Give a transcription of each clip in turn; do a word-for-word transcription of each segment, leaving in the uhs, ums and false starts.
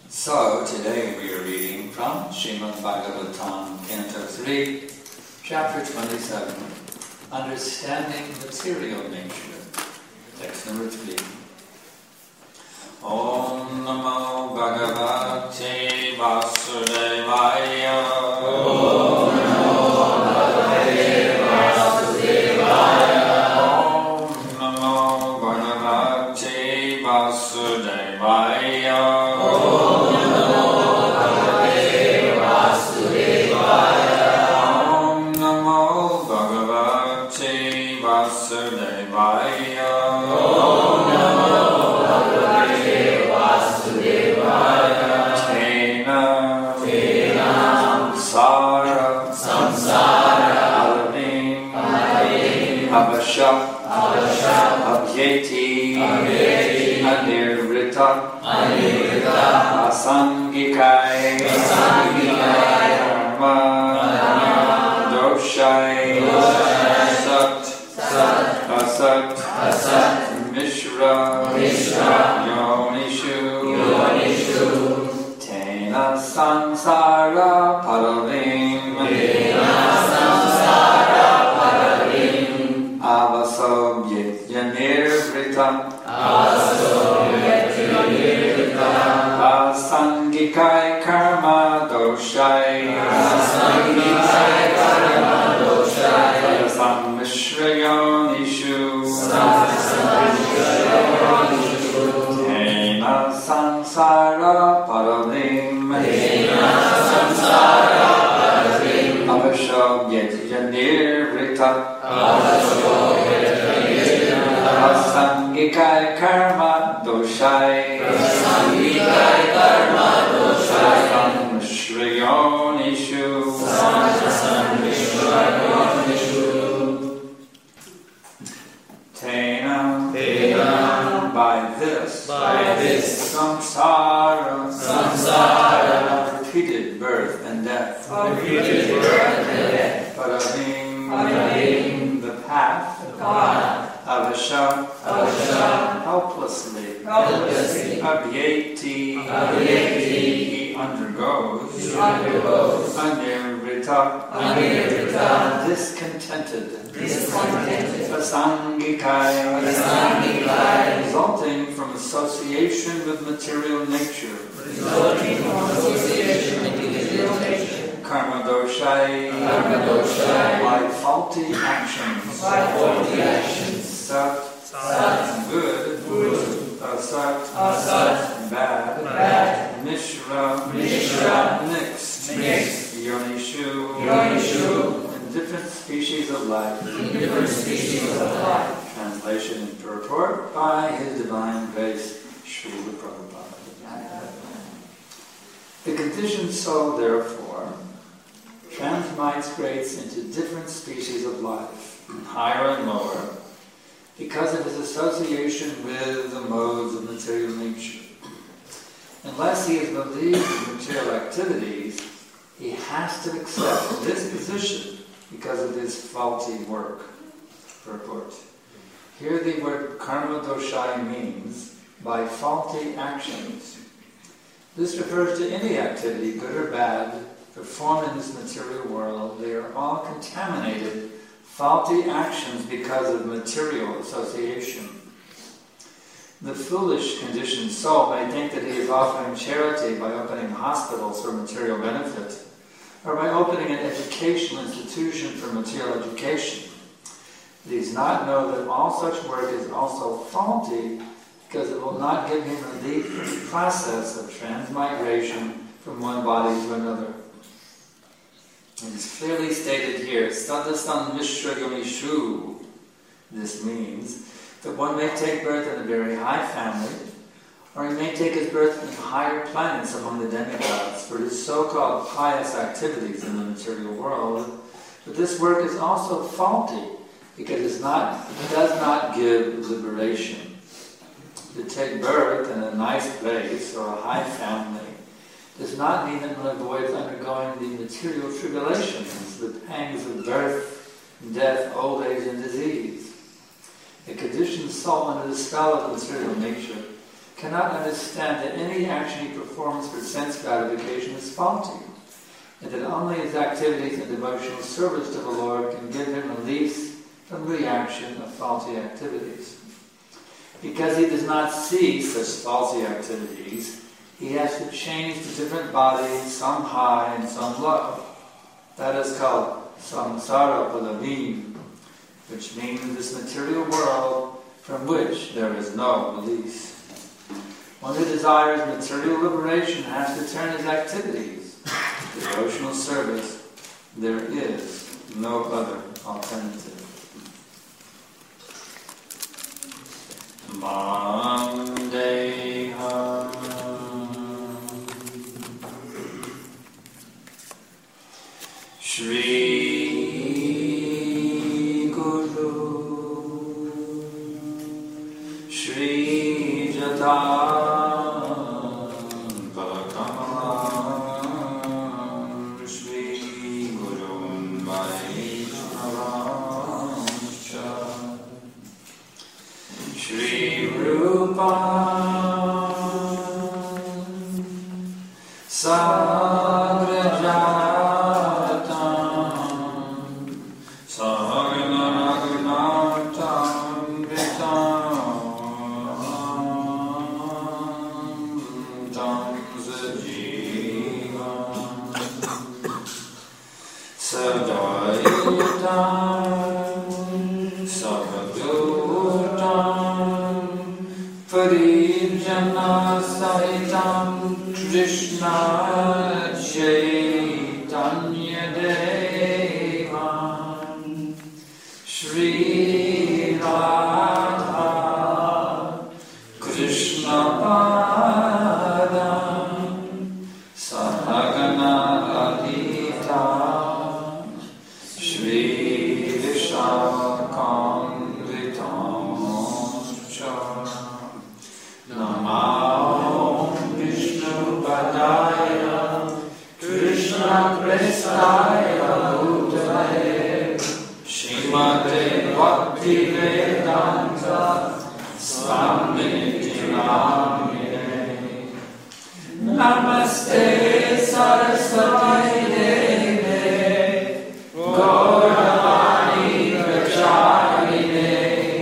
So, today we are reading from Srimad Bhagavatam, Canto three, Chapter twenty-seven, Understanding Material Nature, text number three. Om Namo Bhagavate Vasudevaya. Om Namo Bhagavate Vasudevaya. Om Namo Bhagavate Vasudevaya. Abhyeti, Anirvrita, Asangikai, Karma, Doshai, Sat, Asat, Mishra, Yonishu, Tena Sansara Paravim, Avasobhyeyanirvrita, Asangikai karma doshai, Samishrayonishu, Tena sansara paravim, Avasobhyeyanirvrita, Asangikai karma doshai, Asangikai karma doshai, Samishrayonishu, Samishrayonishu, Tena, Tena, by this, by this, samsara, samsara, repeated birth and death, repeated birth and death, paravim, paravim, the path, the path. Avasha, Avasha, helplessly, helplessly, Abhyeti, Abhyeti, he undergoes, he undergoes, Anirvrita, Anirvrita, discontented, discontented, Asangikai, Asangikai, resulting from association with material nature, resulting from association with material nature. Karma doshai, karma doshai, by faulty actions, by faulty actions. Sat, sat, good, good, asat, asat, bad, bad, mishra, mishra, mixed, mixed, yonishu, yonishu, in different species of life, in different species of life. Translation and purport by His Divine Grace, Srila Prabhupada. The conditioned soul, therefore, transmigrates into different species of life, higher and lower, because of his association with the modes of material nature. Unless he is believed in material activities, he has to accept this position because of his faulty work. Purport. Here the word karma doshai means by faulty actions. This refers to any activity, good or bad, performed in this material world. They are all contaminated faulty actions because of material association. The foolish conditioned soul may think that he is offering charity by opening hospitals for material benefit, or by opening an educational institution for material education. He does not know that all such work is also faulty because it will not give him relief from the process of transmigration from one body to another. It is clearly stated here, Sadasan Mishra Yonishu. This means that one may take birth in a very high family, or he may take his birth in higher planets among the demigods for his so-called pious activities in the material world. But this work is also faulty because it's not, it does not give liberation. To take birth in a nice place or a high family does not mean that one avoids undergoing the material tribulations, the pangs of birth, death, old age, and disease. A conditioned soul under the spell of material nature cannot understand that any action he performs for sense gratification is faulty, and that only his activities in devotional service to the Lord can give him release from the reaction of faulty activities. Because he does not see such faulty activities, he has to change to different bodies, some high and some low. That is called samsara palavin, which means this material world from which there is no release. One who desires material liberation has to turn his activities to devotional service. There is no other alternative. Mandeham Shri Guru Shri Jata Palakamalam Shri Guru Vaishnavamscha Shri Rupa Sagrajatam Sagana Raghunatam Vitam Tam Sajivam Sadaitam Savadutam Parijana Sahitam Krishna Chaitanya Devan Shri Radha Krishna Padam Sahagana Adita Shri Vishakam Namo Vishnu Padaya Krishna Prestaya Bhutale Srimate Bhakti Vedanta Swami Namine Namaste Saraswati Deve Gauravani Pracharine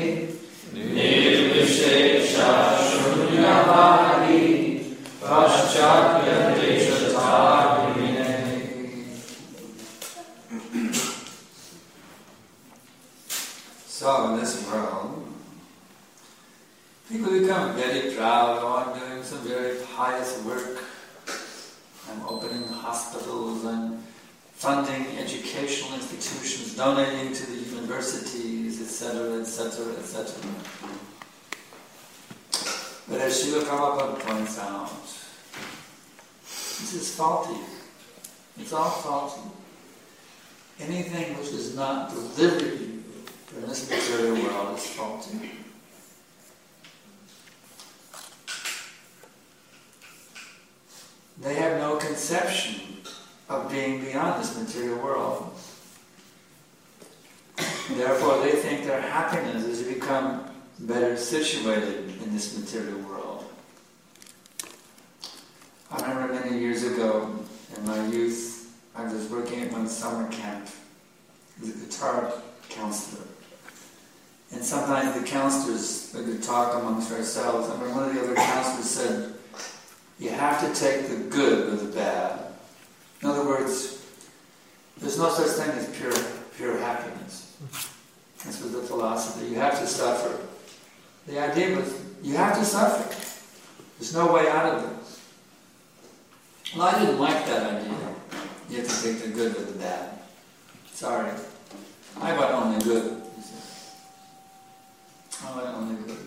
Nirvishesha Shunyavadi Paschatya Deshatarine. So in this world, people become very proud. Oh, I'm doing some very pious work. I'm opening hospitals, I'm funding educational institutions, donating to the universities, et cetera, et cetera, et cetera. But as Srila Prabhupada points out, this is faulty. It's all faulty. Anything which does not deliver you from this material world is faulty. They have no conception of being beyond this material world. Therefore, they think their happiness is to become better situated in this material world. I remember many years ago, in my youth, I was working at one summer camp as a guitar counselor. And sometimes the counselors would talk amongst ourselves. I remember one of the other counselors said, you have to take the good with the bad. In other words, there's no such thing as pure, pure happiness. This was the philosophy. You have to suffer. The idea was, you have to suffer. There's no way out of it. Well, I didn't like that idea. You have to take the good with the bad. Sorry. I want only good. I want only good.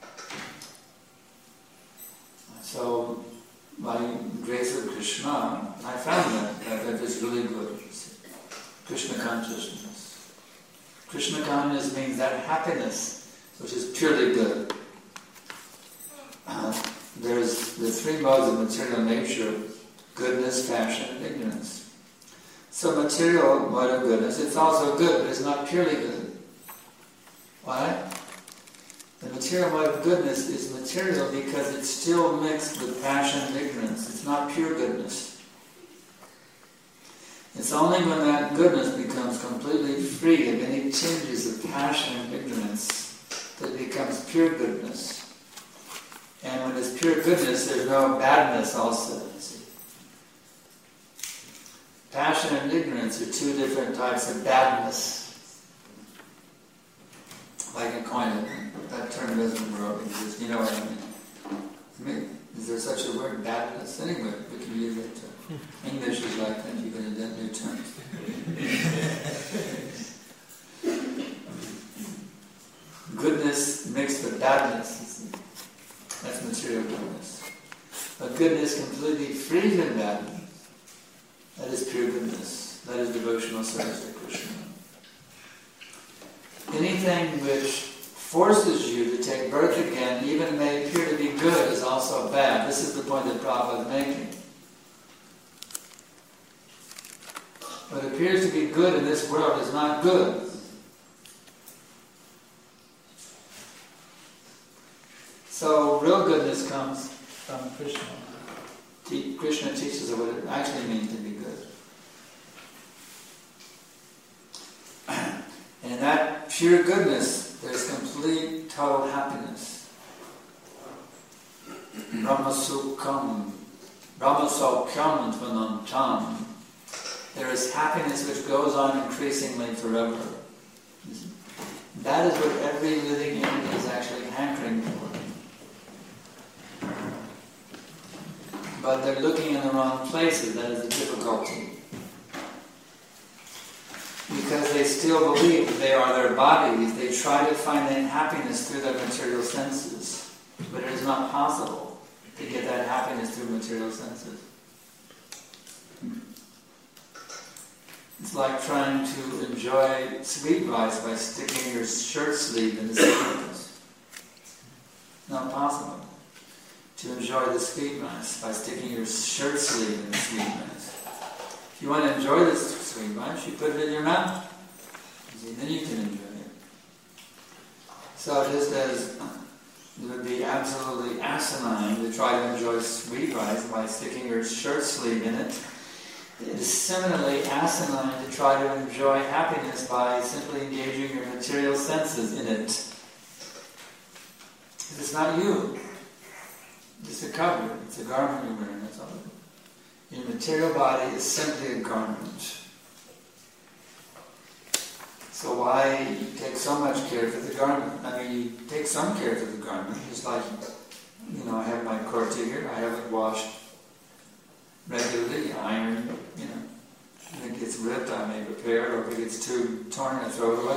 So, by grace of Krishna, I found that, that, that is really good. Krishna consciousness. Krishna consciousness means that happiness which is purely good. Uh, there's the three modes of material nature: goodness, passion, and ignorance. So material mode of goodness, it's also good, but it's not purely good. Why? The material mode of goodness is material because it's still mixed with passion and ignorance. It's not pure goodness. It's only when that goodness becomes completely free of any tinges of passion and ignorance that it becomes pure goodness. And when it's pure goodness, there's no badness also. See? Passion and ignorance are two different types of badness. Like a coin, that term doesn't exist. You know what I mean? I mean, is there such a word, badness? Anyway, we can use it. English is like that. You can invent new terms. Goodness mixed with badness. That's material goodness. But goodness completely free from badness. That is pure goodness. That is devotional service to Krishna. Anything which forces you to take birth again, even may appear to be good, is also bad. This is the point that Prabhupada is making. What appears to be good in this world is not good. So real goodness comes from Krishna. Te- Krishna teaches us what it actually means to be good. And in that pure goodness, there's complete, total happiness. Brahmasukam, Brahmasokyam Tvanantam. There is happiness which goes on increasingly forever. That is what every living entity is actually hankering for. But they're looking in the wrong places. That is the difficulty. Because they still believe that they are their bodies, they try to find that happiness through their material senses. But it is not possible to get that happiness through material senses. It's like trying to enjoy sweet rice by sticking your shirt sleeve in the sweetness. Not possible to enjoy the sweet rice by sticking your shirt sleeve in the sweetness. If you want to enjoy this sweet rice, you put it in your mouth. See, then you can enjoy it. So just as it would be absolutely asinine to try to enjoy sweet rice by sticking your shirt sleeve in it, it is similarly asinine to try to enjoy happiness by simply engaging your material senses in it. It's not you. It's a cover. It's a garment you're wearing. That's all it is. Your material body is simply a garment. So why take so much care for the garment? I mean, you take some care for the garment. It's like, you know, I have my kurta here. I have it washed regularly, iron, you know. If it gets ripped, I may repair it, or if it gets too torn, I throw it away.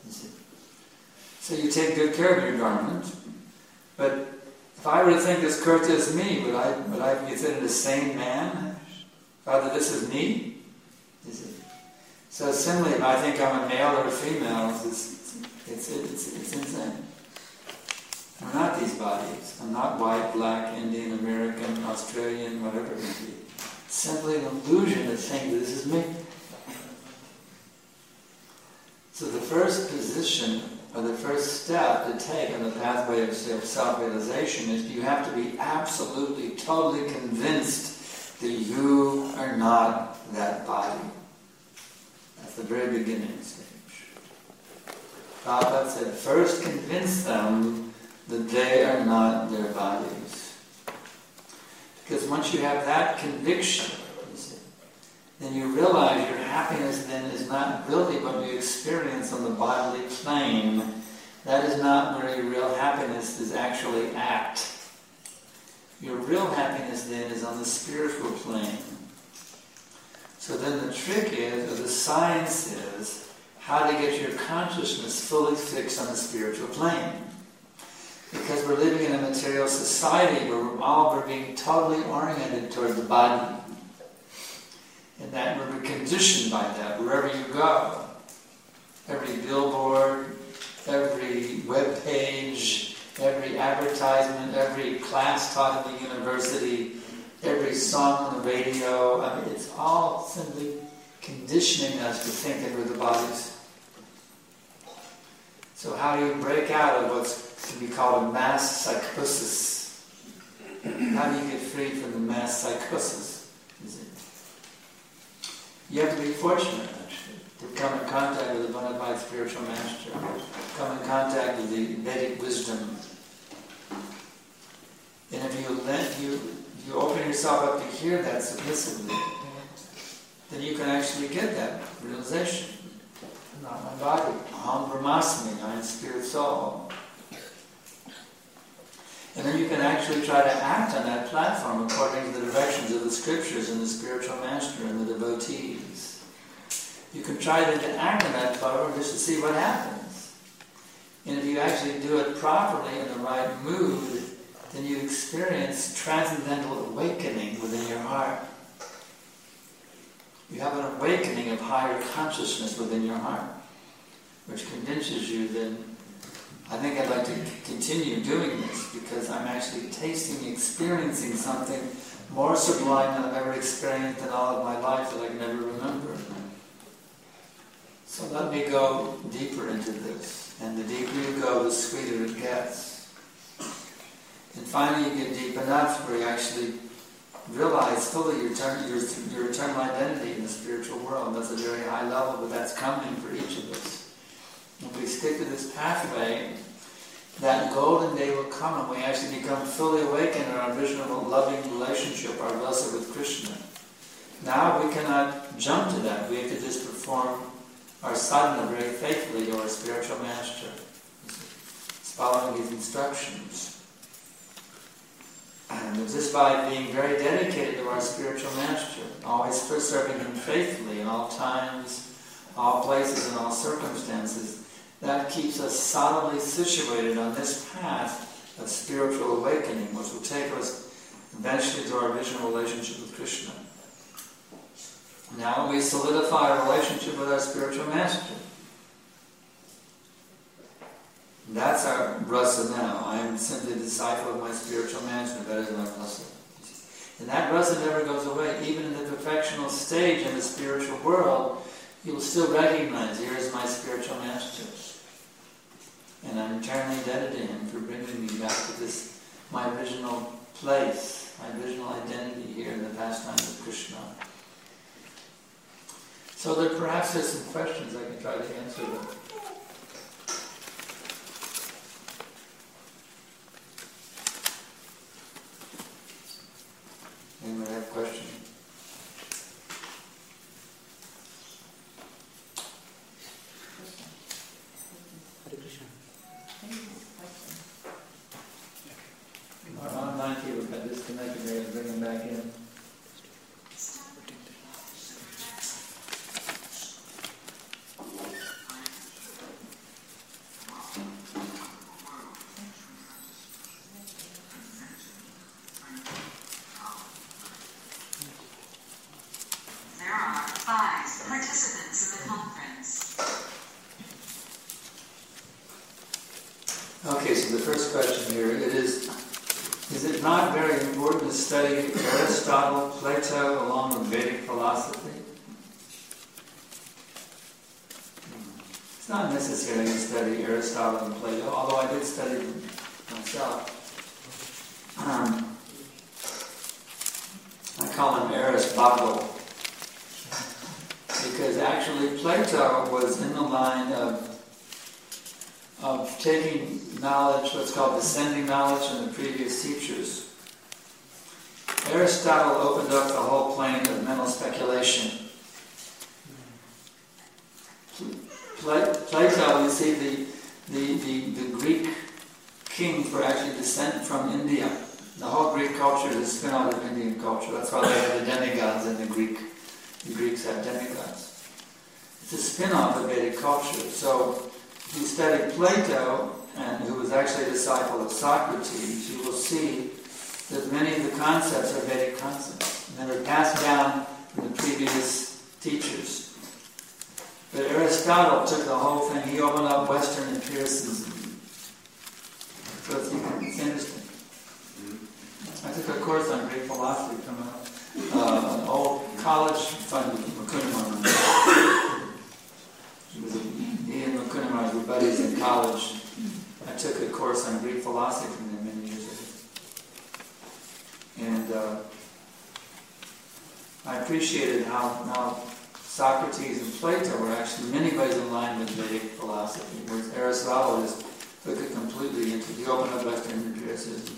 So you take good care of your garment. But if I were to think this kurta is me, would I would I be considered a sane man? Father, this is me? Is it? So similarly, if I think I'm a male or a female, it's, it's, it's, it's insane. I'm not these bodies. I'm not white, black, Indian, American, Australian, whatever it may be. It's simply an illusion to think that this is me. So the first position, or the first step to take on the pathway of self-realization is you have to be absolutely, totally convinced that you are not that body. That's the very beginning stage. Prabhupada said, first convince them that they are not their bodies. Because once you have that conviction, you see, then you realize your happiness then is not really what you experience on the bodily plane. That is not where your real happiness is actually at. Your real happiness then is on the spiritual plane. So then the trick is, or the science is, how to get your consciousness fully fixed on the spiritual plane. Because we're living in a material society where we're all we're being totally oriented toward the body. And that we're conditioned by that wherever you go. Every billboard, every web page, every advertisement, every class taught at the university, every song on the radio, I mean, it's all simply conditioning us to think that we're the bodies. So how do you break out of what's can be called a mass psychosis. How do you get free from the mass psychosis? Is it? You have to be fortunate, actually, to come in contact with a bona fide spiritual master, come in contact with the Vedic wisdom. And if you let you you open yourself up to hear that submissively, then you can actually get that realization. Not my body. Aham Brahmasmi, I am spirit soul. And then you can actually try to act on that platform according to the directions of the scriptures and the spiritual master and the devotees. You can try to act on that platform just to see what happens. And if you actually do it properly in the right mood, then you experience transcendental awakening within your heart. You have an awakening of higher consciousness within your heart, which convinces you that I think I'd like to continue doing this because I'm actually tasting, experiencing something more sublime than I've ever experienced in all of my life that I can never remember. So let me go deeper into this. And the deeper you go, the sweeter it gets. And finally you get deep enough where you actually realize fully your, your, your eternal identity in the spiritual world. That's a very high level, but that's coming for each of us. If we stick to this pathway, that golden day will come and we actually become fully awakened in our original loving relationship, our rasa with Krishna. Now we cannot jump to that. We have to just perform our sadhana very faithfully to our spiritual master. It's following his instructions. And it's just by being very dedicated to our spiritual master, always serving him faithfully in all times, all places, and all circumstances, that keeps us solidly situated on this path of spiritual awakening, which will take us eventually to our original relationship with Krishna. Now we solidify our relationship with our spiritual master. That's our rasa now. I am simply a disciple of my spiritual master. That is my rasa. And that rasa never goes away. Even in the perfectional stage in the spiritual world, you will still recognize, here is my spiritual master. And I'm eternally indebted to him for bringing me back to this, my original place, my original identity here in the pastimes of Krishna. So there perhaps there's some questions I can try to answer them. Anyone have a question? Hare Krishna. Our online people got disconnected there and bring them back in. Okay, so the first question here, it is, is it not very important to study Aristotle, Plato, along with Vedic philosophy? It's not necessary to study Aristotle and Plato, although I did study them myself. Um, I call him Aristotle, because actually Plato was in the line of of taking knowledge, what's called descending knowledge from the previous teachers. Aristotle opened up the whole plane of mental speculation. Plato, you see, the, the, the, the Greek kings were actually descended from India. The whole Greek culture is a spin-off of Indian culture. That's why they have the demigods in the Greek. The Greeks have demigods. It's a spin-off of Vedic culture. So if you study Plato, and who was actually a disciple of Socrates, you will see that many of the concepts are Vedic concepts. And they were passed down from the previous teachers. But Aristotle took the whole thing, he opened up Western empiricism. So it's, it's interesting. I took a course on Greek philosophy from a, uh, an old college friend of Mukundamara. He was a, he and Mukundamara were buddies in college. I took a course on Greek philosophy from them many years ago. And uh, I appreciated how, how Socrates and Plato were actually in many ways in line with Vedic philosophy, whereas Aristotle just took it completely into the open up Western Judaism.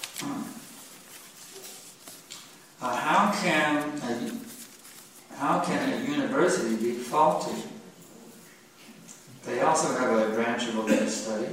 Uh, how can a, how can a university be faulty? They also have a branch of open study.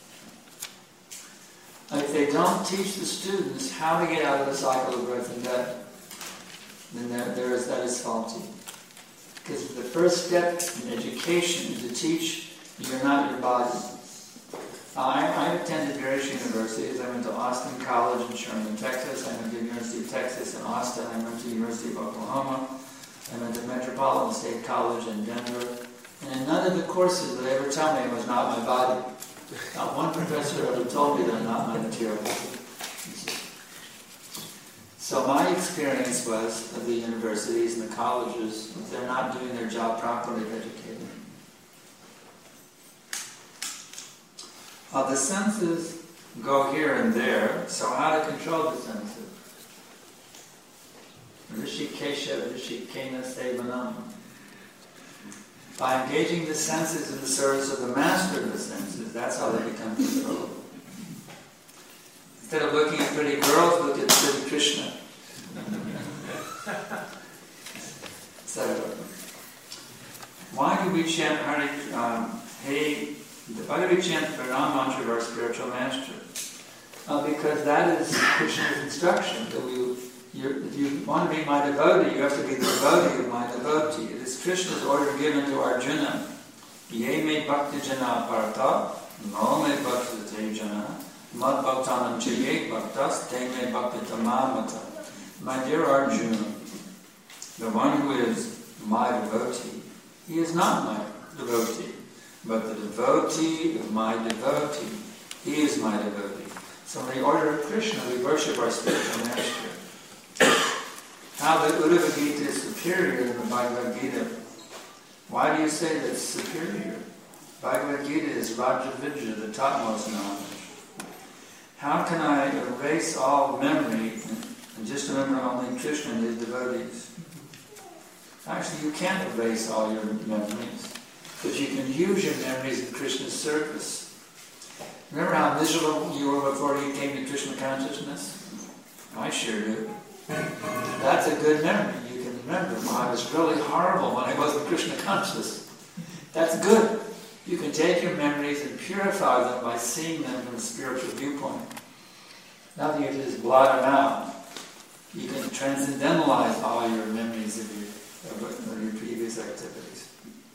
If they don't teach the students how to get out of the cycle of birth and death, then there, there is, that is faulty. Because the first step in education is to teach you're not your body. I, I attended various universities. I went to Austin College in Sherman, Texas. I went to the University of Texas in Austin. I went to the University of Oklahoma. I went to Metropolitan State College in Denver. And in none of the courses did they ever tell me it was not my body. Not one professor ever told me they're not my material. So my experience was of the universities and the colleges, they're not doing their job properly of educating. Uh, the senses go here and there, so how to control the senses? Rishikesha, Rishikena Sevanam. By engaging the senses in the service of the master of the senses, that's how they become controllable. Instead of looking at pretty girls, look at pretty Krishna. So, why do we chant Hare, um, hey, why do we chant the Pranam mantra of our spiritual master? Uh, because that is Krishna's instruction. That we, you're, if you want to be my devotee, you have to be the devotee of my devotee. It is Krishna's order given to Arjuna. Ye me bhakti jana parta, no me bhakti te jana, mad bhaktanam chaye bhaktas, te me bhakti tamamata. My dear Arjuna, the one who is my devotee, he is not my devotee, but the devotee of my devotee. He is my devotee. So in the order of Krishna, we worship our spiritual master. How the Uddhava Gita is superior than the Bhagavad Gita. Why do you say that it's superior? Bhagavad Gita is Rajavidya, the topmost knowledge. How can I erase all memory and just remember only Krishna and his devotees? Actually, you can't erase all your memories, but you can use your memories in Krishna's service. Remember how miserable you were before you came to Krishna consciousness? I sure do. That's a good memory. You can remember, well, I was really horrible when I wasn't Krishna conscious. That's good. You can take your memories and purify them by seeing them from a spiritual viewpoint. Now that you just blot them out, you can transcendentalize all your memories of your, of your previous activities.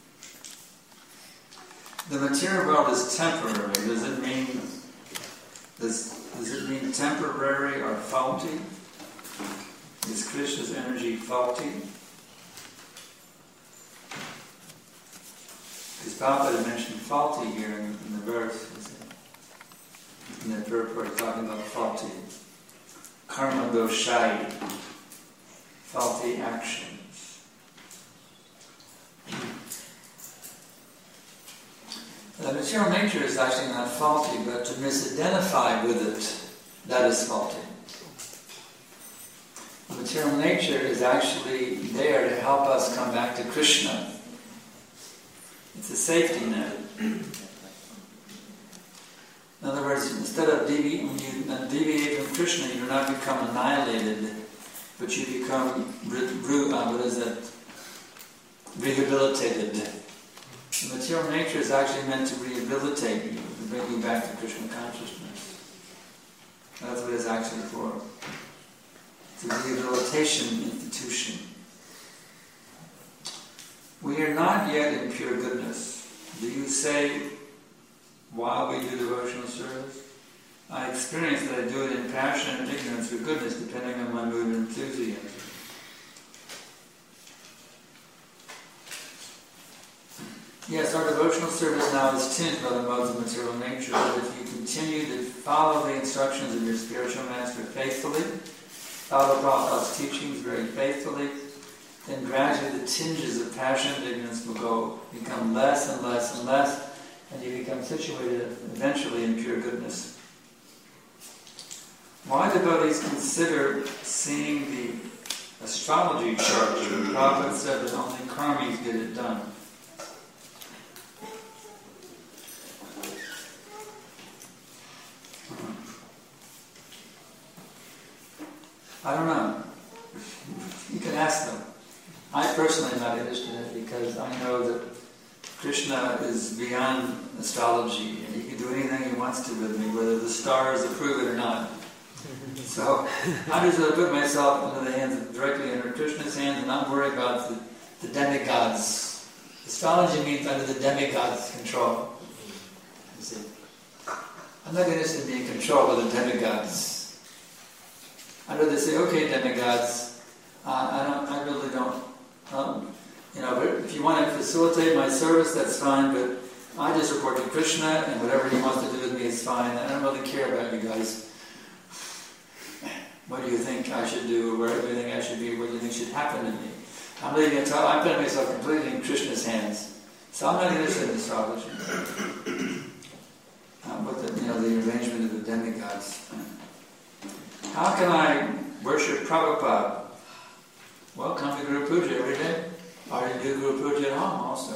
The material world is temporary. Does it mean does, does it mean temporary or faulty? Is Krishna's energy faulty? Because Prabhupada mentioned faulty here in, in the verse. In that verse where he's talking about faulty. Karma doshai. Faulty actions. The material nature is actually not faulty, but to misidentify with it, that is faulty. The material nature is actually there to help us come back to Krishna. It's a safety net. In other words, instead of devi- when you deviate from Krishna, you do not become annihilated, but you become re- uh, what is it? Rehabilitated. The material nature is actually meant to rehabilitate you, to bring you back to Krishna consciousness. That's what it's actually for. It's a rehabilitation institution. We are not yet in pure goodness. Do you say, while we do devotional service? I experience that I do it in passion and ignorance or goodness, depending on my mood and enthusiasm. Yes, our devotional service now is tinged by the modes of material nature, but if you continue to follow the instructions of your spiritual master faithfully, follow Prabhupada's teachings very faithfully, then gradually the tinges of passion and ignorance will go, become less and less and less, and you become situated eventually in pure goodness. why devotees consider seeing the astrology chart when Prabhupada said that only karmis get it done. I don't know. You can ask them. I personally am not interested in it because I know that Krishna is beyond astrology and he can do anything he wants to with me, whether the stars approve it or not. So I just want to put myself into the hands of, directly under Krishna's hands and not worry about the, the demigods. Astrology means under the demigods' control. You see, I'm not interested in being controlled by the demigods. I'd rather say, okay, demigods, uh, I don't, I really don't, um, you know, but if you want to facilitate my service, that's fine, but I just report to Krishna, and whatever he wants to do with me is fine. I don't really care about you guys. What do you think I should do? Where do you think I should be? What do you think should happen to me? I'm leaving it. I'm putting myself completely in Krishna's hands. So I'm not interested in astrology. Um, but the, you know, the arrangement of the demigods. How can I worship Prabhupada? Well, come to Guru Puja every day. Or you do Guru Puja at home also.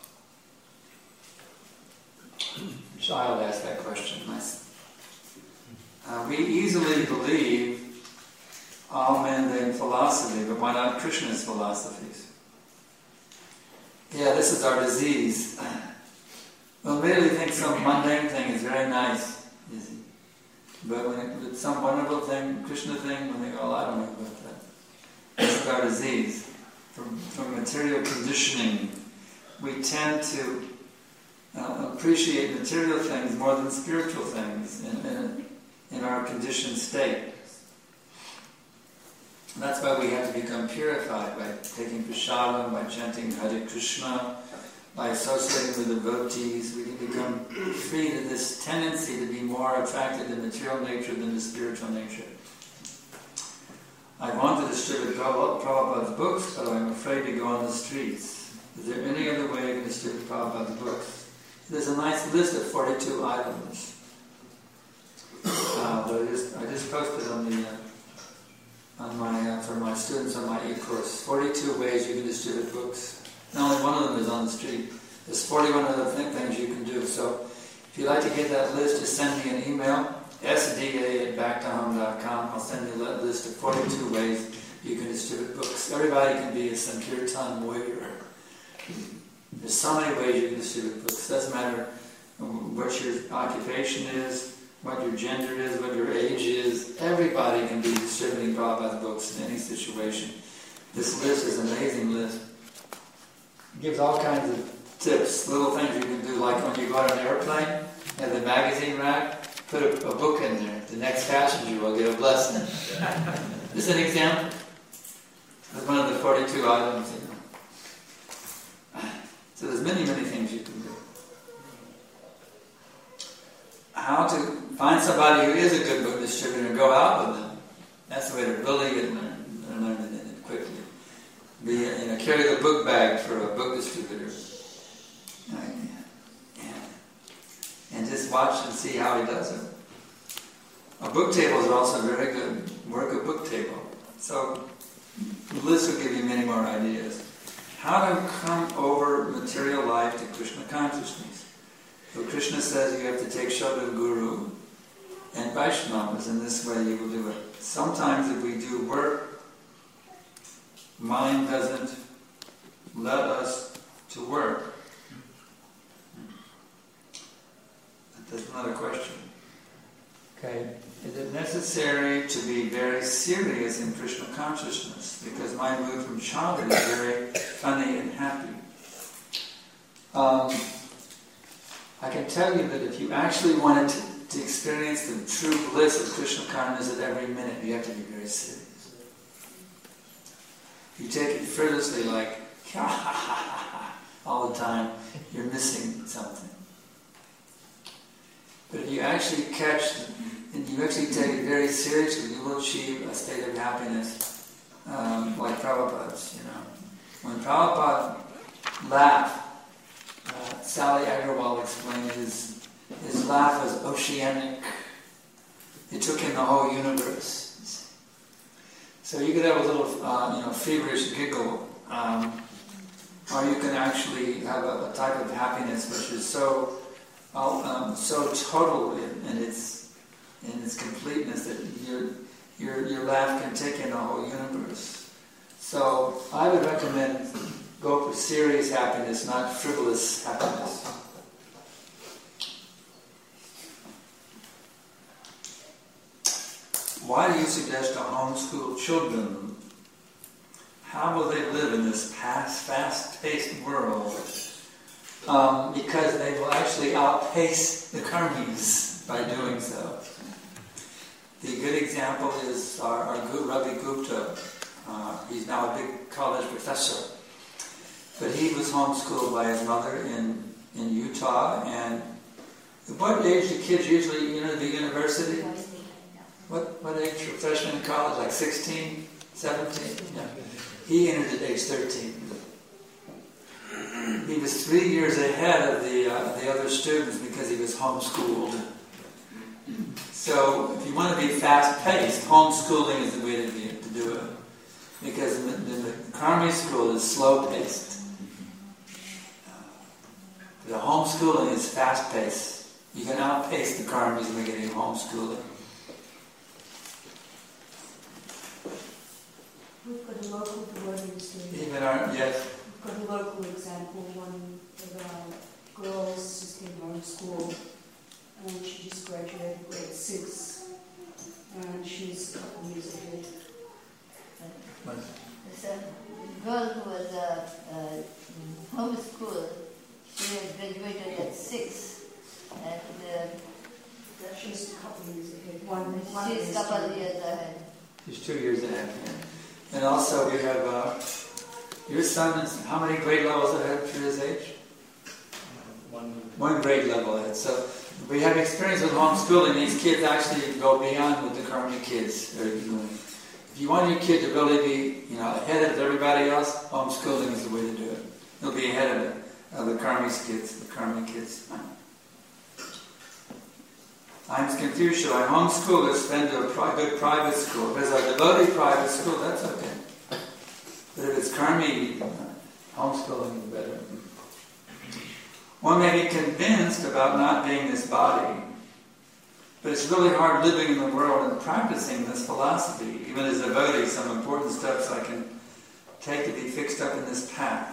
Child asked that question. Uh, we easily believe all mundane philosophy, but why not Krishna's philosophies? Yeah, this is our disease. We'll immediately think some mundane thing is very nice, you see. But when it, it's some wonderful thing, Krishna thing, when they go, oh, I don't know about that. This is our disease. From, from material conditioning, we tend to uh, appreciate material things more than spiritual things in, in, in our conditioned state. And that's why we have to become purified by taking prasadam, by chanting Hare Krishna, by associating with devotees. We can become freed of this tendency to be more attracted to material nature than to spiritual nature. I want to distribute Prabhupada's books, but I'm afraid to go on the streets. Is there any other way to distribute Prabhupada's books? There's a nice list of forty-two items. Uh, but I just, I just posted on the uh, on my uh, for my students on my e-course. forty-two ways you can distribute books. And only one of them is on the street. There's forty-one other th- things you can do. So if you'd like to get that list, just send me an email. S D A at back to home dot com. I'll send you a list of forty-two ways you can distribute books. Everybody can be a Sankirtan warrior. There's so many ways you can distribute books. It doesn't matter what your occupation is, what your gender is, what your age is. Everybody can be distributing Prabhupada's books in any situation. This list is an amazing list. It gives all kinds of tips, little things you can do, like when you go on an airplane, you have the magazine rack. Put a, a book in there. The next passenger will get a blessing. This is an example. It's one of the forty-two items. You know. So there's many, many things you can do. How to find somebody who is a good book distributor and go out with them. That's the way to really get learn, learn it quickly. Be, you know, carry the book bag for a book distributor. And just watch and see how he does it. A book tables are also very good. Work a book table. So the list will give you many more ideas. How to come over material life to Krishna consciousness. So Krishna says you have to take shelter of Guru and Vaishnavas. In this way you will do it. Sometimes if we do work, mind doesn't let us to work. That's another question. Okay. Is it necessary to be very serious in Krishna consciousness? Because my mood from childhood is very funny and happy. Um, I can tell you that if you actually wanted to, to experience the true bliss of Krishna consciousness at every minute, you have to be very serious. If you take it frivolously, like, ha ha ha ha, all the time, you're missing something. But if you actually catch, and you actually take it very seriously, you will achieve a state of happiness, um, like Prabhupada's, you know. When Prabhupada laughed, uh, Sally Agarwal explained his, his laugh was oceanic. He took in the whole universe. So you could have a little, uh, you know, feverish giggle, um, or you can actually have a, a type of happiness which is so, uh, um, so total in, in its in its completeness that your your your laugh can take in the whole universe. So I would recommend go for serious happiness, not frivolous happiness. Why do you suggest to homeschool children? How will they live in this fast, fast-paced world? Um, because they will actually outpace the karmis by doing so. The good example is our, our Guru Ravi Gupta. Uh, he's now a big college professor. But he was homeschooled by his mother in, in Utah. And at what age do kids usually enter the university? What what age for freshmen in college? Like sixteen, seventeen? Yeah. He entered at age thirteen. He was three years ahead of the uh, the other students because he was homeschooled. So if you want to be fast-paced, homeschooling is the way to, be, to do it. Because the, the, the karmi school is slow-paced. The homeschooling is fast-paced. You can outpace the karmis by getting homeschooling. We've got a local devotees doing Even our, yes. We've got a local example. One of our girls just came home from school and she just graduated grade six and she's a couple years ahead. There's a girl who was a, a homeschool. She had graduated at six and uh, she's a couple years ahead. One, one she's a couple years ahead. She's two years ahead. And also we have, uh, your son is how many grade levels ahead for his age? One. One grade level ahead. So we have experience with homeschooling. These kids actually go beyond what the current kids are doing. If you want your kid to really be, you know, ahead of everybody else, homeschooling is the way to do it. He'll be ahead of, it, of the Karmi's kids, the Karmi kids. I'm confused. Should I homeschool or send to a pri- good private school? If it's a devotee private school, that's okay. But if it's Karmi, homeschooling is better. One may be convinced about not being this body, but it's really hard living in the world and practicing this philosophy. Even as a devotee, some important steps I can take to be fixed up in this path.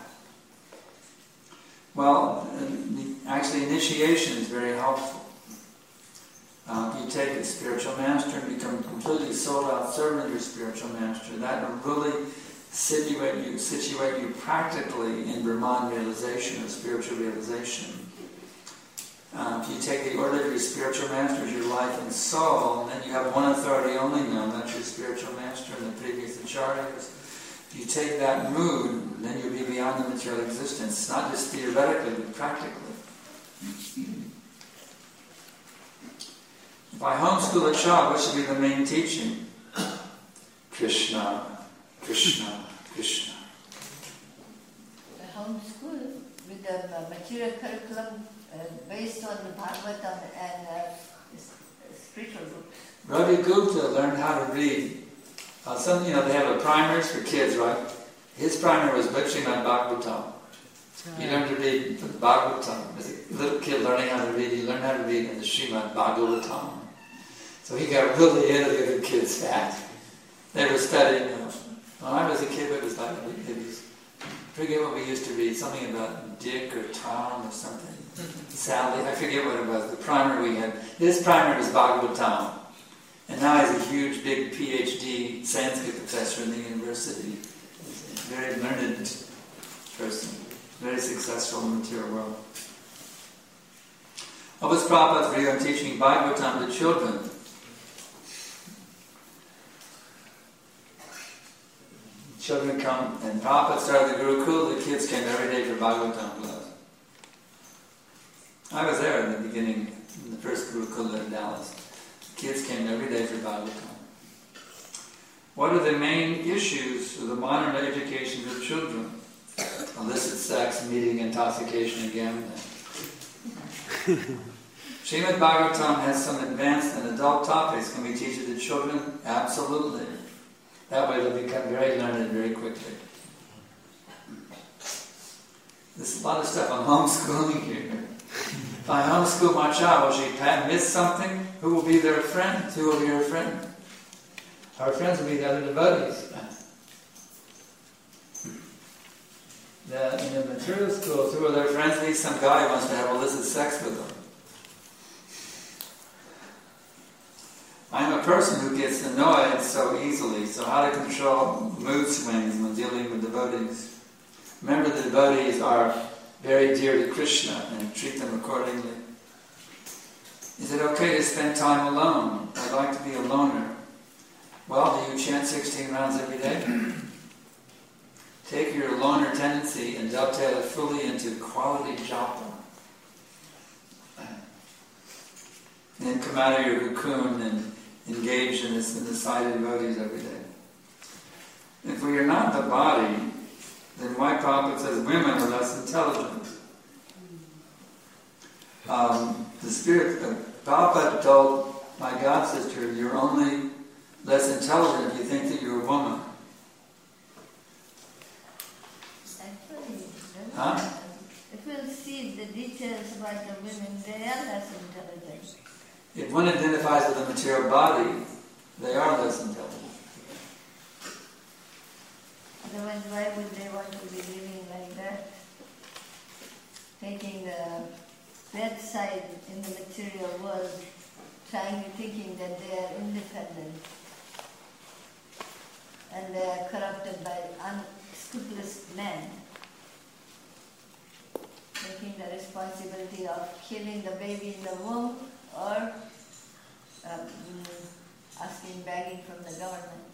Well, actually initiation is very helpful. Uh, you take a spiritual master and become completely sold out servant of your spiritual master. That will really situate you, situate you practically in Brahman realization, or spiritual realization. Uh, if you take the order of your spiritual master as your life and soul, then you have one authority only known, that's your spiritual master and the previous acharyas. If you take that mood, then you'll be beyond the material existence, not just theoretically, but practically. If I homeschool a child, what should be the main teaching? Krishna, Krishna, Krishna. The homeschool with the uh, material curriculum uh, based on the Bhagavatam and uh, spiritual books. Ravi Gupta learned how to read. Uh, some, you know, they have a primers for kids, right? His primer was Bhakshimad Bhagavatam. He learned to read the Bhagavatam. As a little kid learning how to read, he learned how to read in the Srimad Bhagavatam. So he got really ahead of the other kids fast. They were studying. Uh, when I was a kid, it was like, it was, I forget what we used to read, something about Dick or Tom or something. Sally, I forget what it was, the primer we had. His primer was Bhagavatam. And now he's a huge, big P H D Sanskrit professor in the university. He's a very learned person, very successful in the material world. What was Prabhupada's view on teaching Bhagavatam to children? Children come, and Prabhupada started the Gurukul, the kids came every day for Bhagavatam class. I was there in the beginning, in the first Gurukul in Dallas. Kids came every day for Bhagavatam. What are the main issues of the modern education of children? Illicit sex, meeting intoxication again. Srimad Bhagavatam has some advanced and adult topics. Can we teach it to children? Absolutely. That way they'll become very learned very quickly. There's a lot of stuff on homeschooling here. If I homeschool my child, will she miss something? Who will be their friend? Who will be her friend? Our friends will be the other devotees. The, in the material schools, who are their friends? At least some guy wants to have illicit sex with them. I'm a person who gets annoyed so easily, so how to control mood swings when dealing with devotees? Remember, the devotees are very dear to Krishna and treat them accordingly. Is it okay to spend time alone? I'd like to be a loner. Well, do you chant sixteen rounds every day? Take your loner tendency and dovetail it fully into quality japa. And then come out of your cocoon and engage in, this, in the sight of devotees every day. If we are not the body, then why Prabhupada says women are less intelligent? Um, the spirit, uh, Prabhupada told my god sister, you're only less intelligent if you think that you're a woman. Actually, Huh? if we'll see the details about the women, they are less intelligent. If one identifies with a material body, they are less intelligent. Otherwise, why would they want to be living like that? Taking the bad side in the material world, trying to thinking that they are independent. And they are corrupted by unscrupulous men. Taking the responsibility of killing the baby in the womb or um, asking, begging from the government.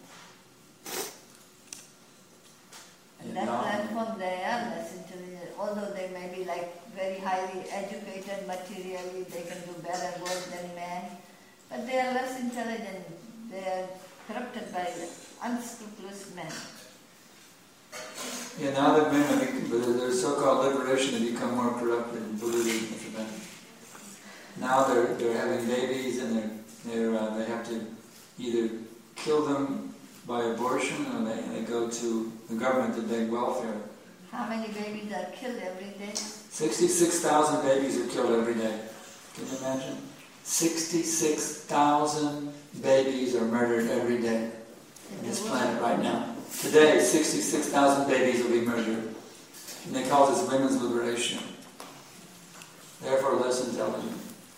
And that Yeah. platform, they are less intelligent, although they may be like very highly educated materially, they can do better work than men, but they are less intelligent, they are corrupted by unscrupulous men. Yeah, now that women, with their so-called liberation, they become more corrupted and polluted. Now they're they're having babies and they're they're uh, they have to either kill them by abortion or they, they go to the government to beg welfare. How many babies are killed every day? Sixty-six thousand babies are killed every day. Can you imagine? Sixty-six thousand babies are murdered every day on this planet right now. Today, sixty-six thousand babies will be murdered. And they call this women's liberation. Therefore, less intelligent.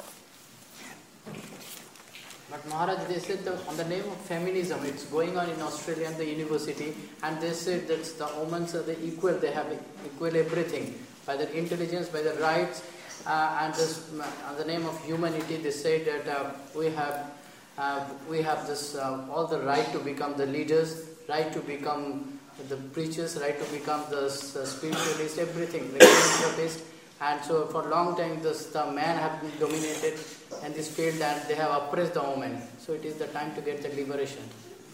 But Maharaj, they said that on the name of feminism, it's going on in Australia and the university, and they said that the women are the equal, they have equal everything, by their intelligence, by their rights, uh, and this, on the name of humanity, they say that uh, we have uh, we have this uh, all the right to become the leaders, right to become the preachers, right to become the uh, spiritualists, everything, like philanthropists. And so for a long time this, the men have been dominated in this field and they have oppressed the women. So it is the time to get the liberation.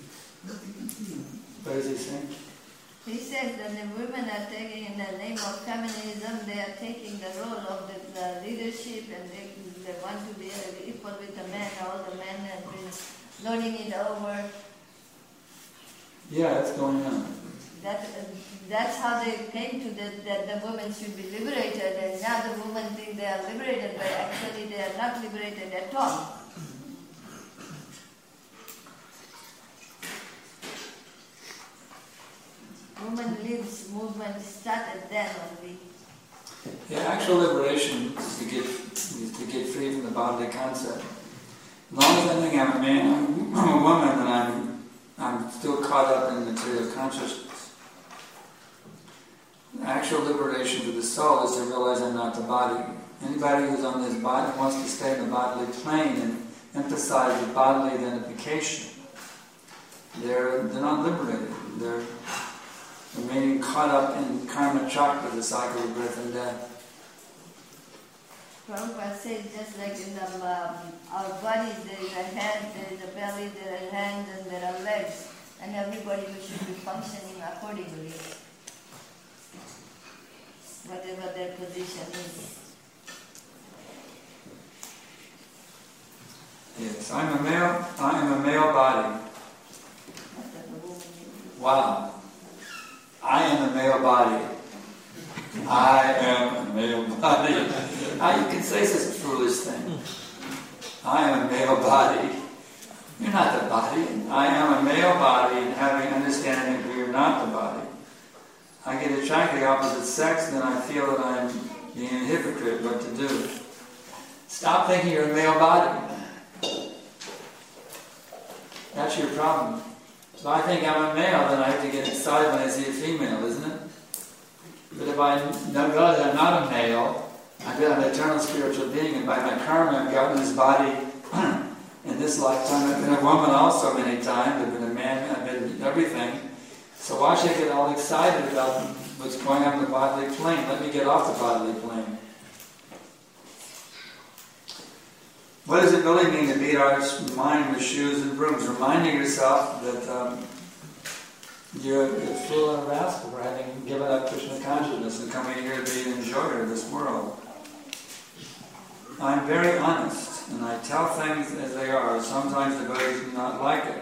What is he saying? He says that the women are taking, in the name of feminism, they are taking the role of the, the leadership and they, they want to be equal with the men. All the men have been lording it over. Yeah, it's going on. That, uh, that's how they came to the, that the women should be liberated, and now the women think they are liberated, but actually they are not liberated at all. Women Lives movement started then only. Yeah, actual liberation is to get is to get free from the bodily concept. As long as I think I'm a man, I'm a woman, and I'm I'm still caught up in material consciousness. Actual liberation for the soul is to realize I'm not the body. Anybody who's on this body wants to stay in the bodily plane and emphasize the bodily identification. They're they're not liberated. They're remaining caught up in karma chakra, the cycle of birth and death. Prabhupada said just like in the, um, our bodies there is a head, there is a belly, there are hands and there are legs, and everybody should be functioning accordingly, whatever their position is. So I'm a male, I am a male body. Wow. I am a male body. I am a male body. How you can say such a foolish thing? I am a male body. You're not the body. I am a male body, and having understanding that we are not the body. I get attracted to the opposite sex, and then I feel that I'm being a hypocrite. What to do? Stop thinking you're a male body. That's your problem. If I think I'm a male, then I have to get excited when I see a female, isn't it? But if I know that I'm not a male, I've been an eternal spiritual being, and by my karma I've gotten this body in this lifetime. I've been a woman also many times, I've been a man, I've been everything. So why should I get all excited about what's going on in the bodily plane? Let me get off the bodily plane. What does it really mean to beat our mind with shoes and brooms? Reminding yourself that um, you're a fool and a rascal for having given up Krishna consciousness and coming here to be an enjoyer of this world. I'm very honest, and I tell things as they are. Sometimes the devotees do not like it.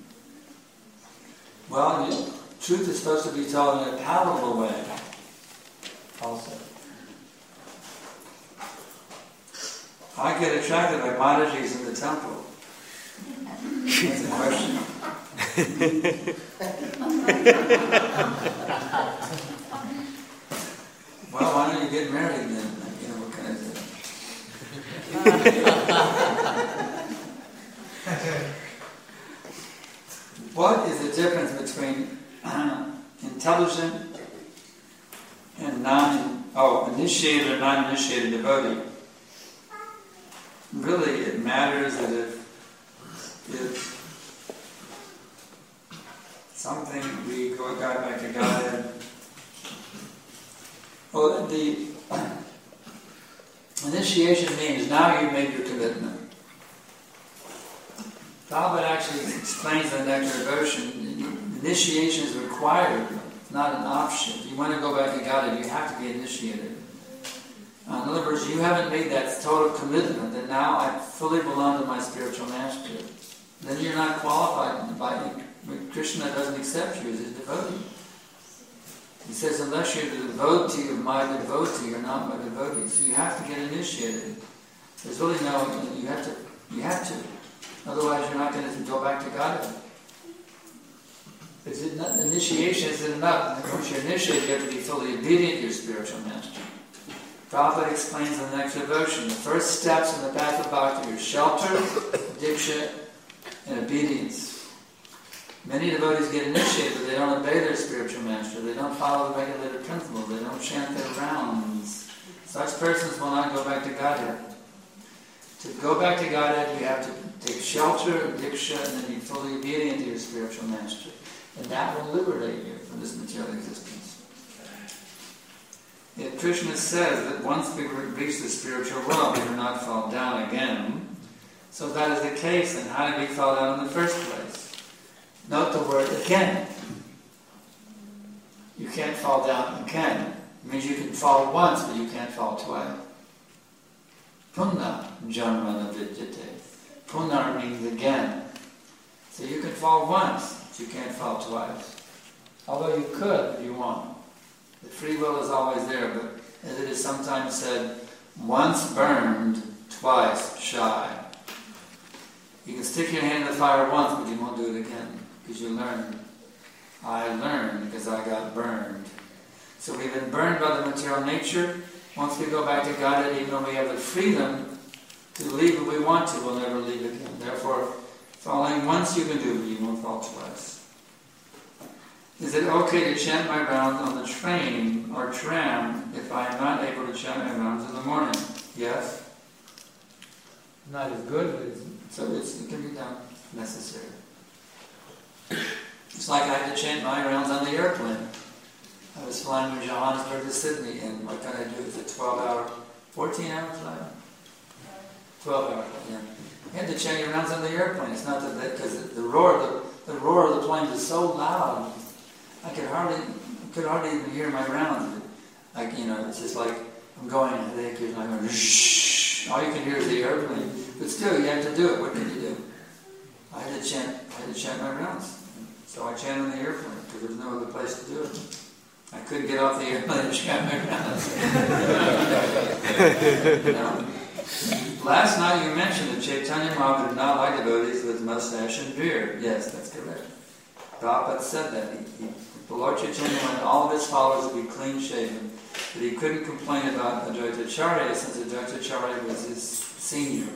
Well, the truth is supposed to be told in a palatable way, also. I get attracted by Madhajis in the temple. That's a question. Well, why don't you get married then? You know, what can I say? What is the difference between uh, intelligent and non, oh, initiated or non-initiated devotee? Really, it matters that if, if something we go back to Godhead. Well, the initiation means now you've made your commitment. Prabhupada actually explains in the Nectar of Devotion, initiation is required, not an option. If you want to go back to Godhead, you have to be initiated. Uh, in other words, you haven't made that total commitment that now I fully belong to my spiritual master. Then you're not qualified by Krishna doesn't accept you as his devotee. He says, unless you're the devotee of my devotee, you're not my devotee. So you have to get initiated. There's really no, you have to, you have to. Otherwise you're not going to go back to God. It's not, initiation isn't enough. Once you're initiated, you have to be fully obedient to your spiritual master. Prabhupada explains in the next devotion, the first steps in the path of bhakti are shelter, diksha, and obedience. Many devotees get initiated, but they don't obey their spiritual master. They don't follow the regulated principles. They don't chant their rounds. Such persons will not go back to Godhead. To go back to Godhead, you have to take shelter, diksha, and then be fully obedient to your spiritual master. And that will liberate you from this material existence. Yet Krishna says that once we reach the spiritual world, we will not fall down again. So if that is the case, then how did we fall down in the first place? Note the word again. You can't fall down again. It means you can fall once, but you can't fall twice. Punna janmana vidyate. Punna means again. So you can fall once, but you can't fall twice. Although you could if you want. The free will is always there, but as it is sometimes said, once burned, twice shy. You can stick your hand in the fire once, but you won't do it again. Because you learn. I learned because I got burned. So we've been burned by the material nature. Once we go back to God, even though we have the freedom to leave if we want to, we'll never leave again. Therefore, falling once you can do, but you won't fall twice. Is it okay to chant my rounds on the train or tram if I am not able to chant my rounds in the morning? Yes. Not as good, but it's, so it's, it can be done if necessary. It's like I had to chant my rounds on the airplane. I was flying from Johannesburg to Sydney, and what can I do? It's a twelve hour, fourteen hour flight? twelve hour flight, yeah. You had to chant your rounds on the airplane. It's not that, because the roar, the, the roar of the plane is so loud, I could hardly, could hardly even hear my rounds. Like, you know, it's just like, I'm going, I think, and I'm going, shh. All you can hear is the airplane. But still, you have to do it. What can you do? I had to chant. I had to chant my rounds. So I chant on the airplane because there was no other place to do it. I couldn't get off the airplane and chant my rounds. You know? Last night you mentioned that Chaitanya Mahaprabhu did not like devotees with mustache and beard. Yes, that's correct. Prabhupada said that. He, he, the Lord Chaitanya wanted all of his followers to be clean shaven, but he couldn't complain about Advaitacharya since Advaitacharya was his senior.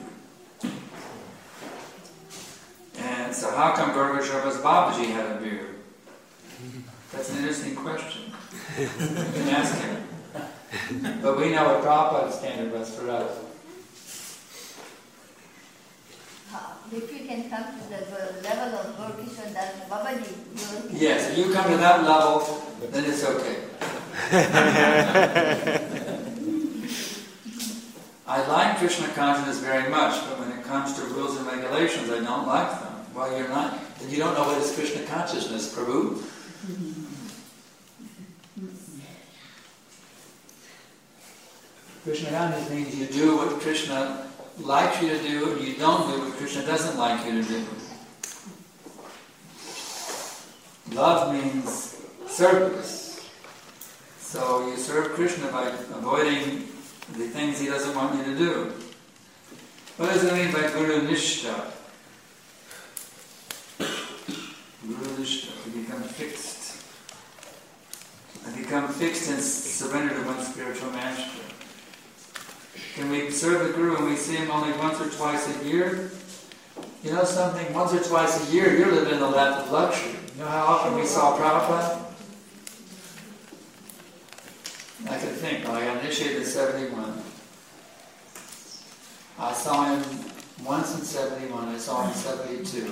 And so how come Gaura Sharma's Babaji had a beard? That's an interesting question. You can ask him. But we know what Prabhupada's standard was for us. If you can come to the level of Gaura Kishore Das Babaji, you will... Yes, if you come to that level, then it's okay. I like Krishna consciousness very much, but when it comes to rules and regulations, I don't like them. Well, you're not, then you don't know what is Krishna consciousness, Prabhu. Krishna consciousness means you do what Krishna likes you to do, and you don't do what Krishna doesn't like you to do. Love means service. So you serve Krishna by avoiding the things he doesn't want you to do. What does it mean by Guru Nishta? Guru Nishta, to become fixed. To become fixed and surrender to one spiritual master. Can we serve the Guru and we see him only once or twice a year? You know something? Once or twice a year, you're living in the lap of luxury. You know how often we saw Prabhupada? I could think, when I got initiated in seventy-one, I saw him once in seventy-one, I saw him in seventy-two.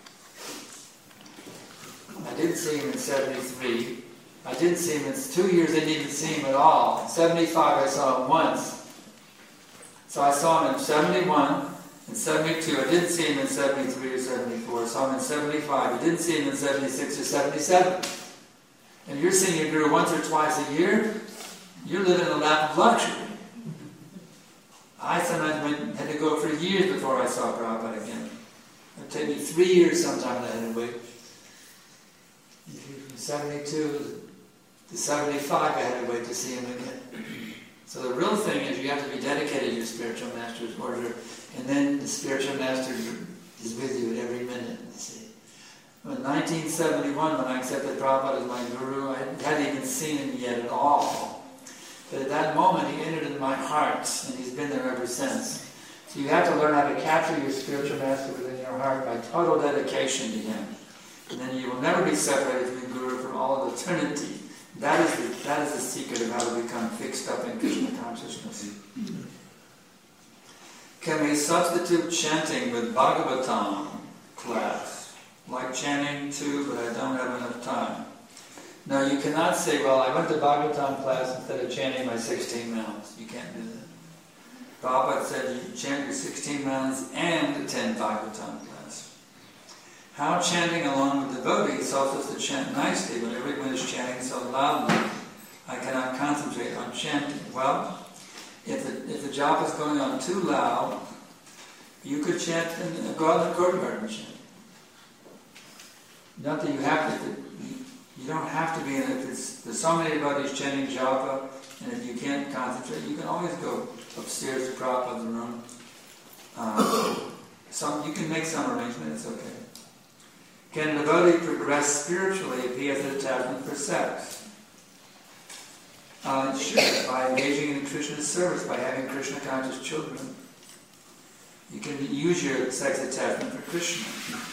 I didn't see him in seventy-three. I didn't see him in two years, I didn't even see him at all. In seventy-five, I saw him once. So I saw him in seventy-one, in seventy-two, I didn't see him in seventy-three or seventy-four, I saw him in seventy-five, I didn't see him in seventy-six or seventy-seven. And you're seeing your Guru once or twice a year, you're living in a lap of luxury. I sometimes went, had to go for years before I saw Prabhupada again. It would take me three years sometimes I had to wait. From seventy-two to seventy-five I had to wait to see him again. So the real thing is you have to be dedicated to your spiritual master's order, and then the spiritual master is with you at every minute. You see. In nineteen seventy-one, when I accepted Prabhupada as my Guru, I hadn't even seen him yet at all. But at that moment, he entered into my heart, and he's been there ever since. So you have to learn how to capture your spiritual master within your heart by total dedication to him. And then you will never be separated from your Guru for all of eternity. That is the, that is the secret of how to become fixed up in Krishna consciousness. Can we substitute chanting with Bhagavatam class? Like chanting too, but I don't have enough time. No, you cannot say, well, I went to Bhagavatam class instead of chanting my sixteen mantras. You can't do that. Prabhupada said you chant your sixteen mantras and attend Bhagavatam class. How chanting along with devotees helps us to chant nicely when everyone is chanting so loudly I cannot concentrate on chanting. Well, if the, if the japa is going on too loud, you could chant and go out in the courtyard and chant. Not that you have to, you don't have to be in it. If there's so many devotees chanting japa, and if you can't concentrate, you can always go upstairs to Prabhupada's room. Um, some, you can make some arrangement, it's okay. Can a devotee progress spiritually if he has an attachment for sex? Uh, sure, by engaging in Krishna's service, by having Krishna-conscious children. You can use your sex attachment for Krishna.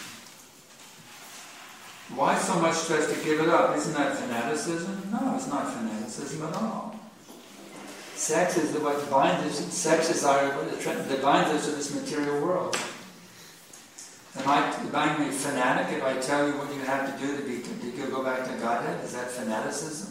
Why so much stress to give it up? Isn't that fanaticism? No, it's not fanaticism at all. Sex is what binds us. Sex is our that binds us to this material world. Am I being a fanatic if I tell you what you have to do to, be, to go back to Godhead? Is that fanaticism?